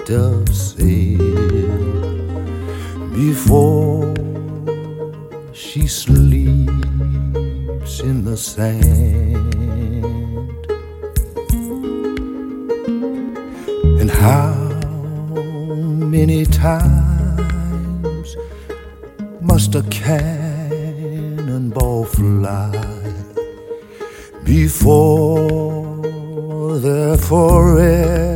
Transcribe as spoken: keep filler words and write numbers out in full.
dove sail before she sleeps in the sand. And how many times must a cannonball fly before they're forever